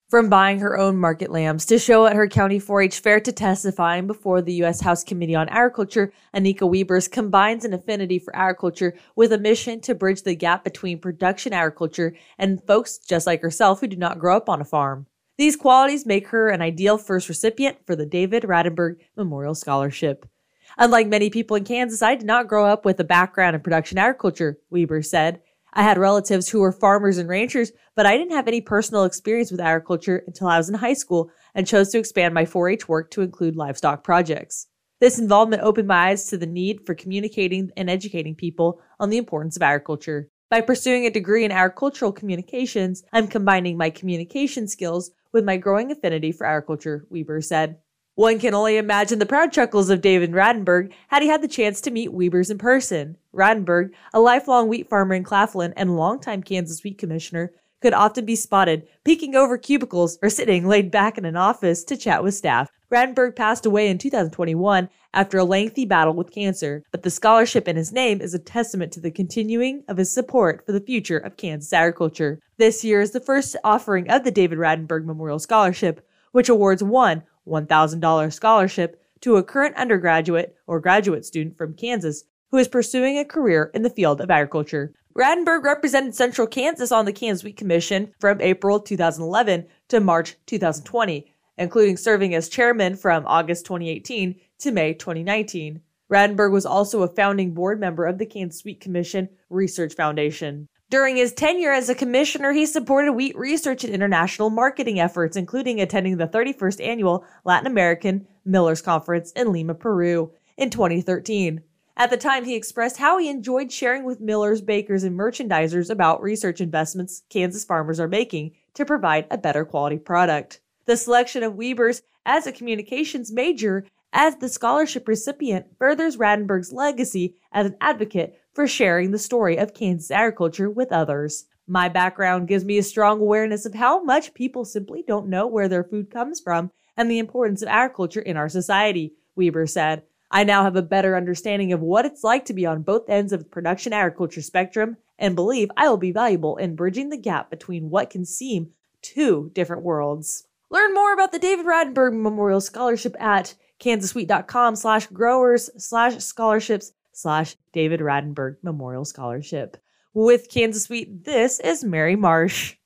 From buying her own market lambs to show at her county 4-H fair to testifying before the U.S. House Committee on Agriculture, Anika Wiebers combines an affinity for agriculture with a mission to bridge the gap between production agriculture and folks just like herself who do not grow up on a farm. These qualities make her an ideal first recipient for the David Radenberg Memorial Scholarship. Unlike many people in Kansas, I did not grow up with a background in production agriculture, Wiebers said. I had relatives who were farmers and ranchers, but I didn't have any personal experience with agriculture until I was in high school and chose to expand my 4-H work to include livestock projects. This involvement opened my eyes to the need for communicating and educating people on the importance of agriculture. By pursuing a degree in agricultural communications, I'm combining my communication skills with my growing affinity for agriculture, Wiebers said. One can only imagine the proud chuckles of David Radenberg had he had the chance to meet Wiebers in person. Radenberg, a lifelong wheat farmer in Claflin and longtime Kansas wheat commissioner, could often be spotted peeking over cubicles or sitting laid back in an office to chat with staff. Radenberg passed away in 2021 after a lengthy battle with cancer, but the scholarship in his name is a testament to the continuing of his support for the future of Kansas agriculture. This year is the first offering of the David Radenberg Memorial Scholarship, which awards one $1,000 scholarship to a current undergraduate or graduate student from Kansas who is pursuing a career in the field of agriculture. Radenberg represented Central Kansas on the Kansas Wheat Commission from April 2011 to March 2020, including serving as chairman from August 2018 to May 2019. Radenberg was also a founding board member of the Kansas Wheat Commission Research Foundation. During his tenure as a commissioner, he supported wheat research and international marketing efforts, including attending the 31st Annual Latin American Millers Conference in Lima, Peru in 2013. At the time, he expressed how he enjoyed sharing with millers, bakers, and merchandisers about research investments Kansas farmers are making to provide a better quality product. The selection of Wiebers as a communications major as the scholarship recipient furthers Radenberg's legacy as an advocate for sharing the story of Kansas agriculture with others. My background gives me a strong awareness of how much people simply don't know where their food comes from and the importance of agriculture in our society, Wiebers said. I now have a better understanding of what it's like to be on both ends of the production agriculture spectrum and believe I will be valuable in bridging the gap between what can seem two different worlds. Learn more about the David Radenberg Memorial Scholarship at kansaswheat.com/growers/scholarships/David Radenberg Memorial Scholarship. With Kansas Wheat, this is Mary Marsh.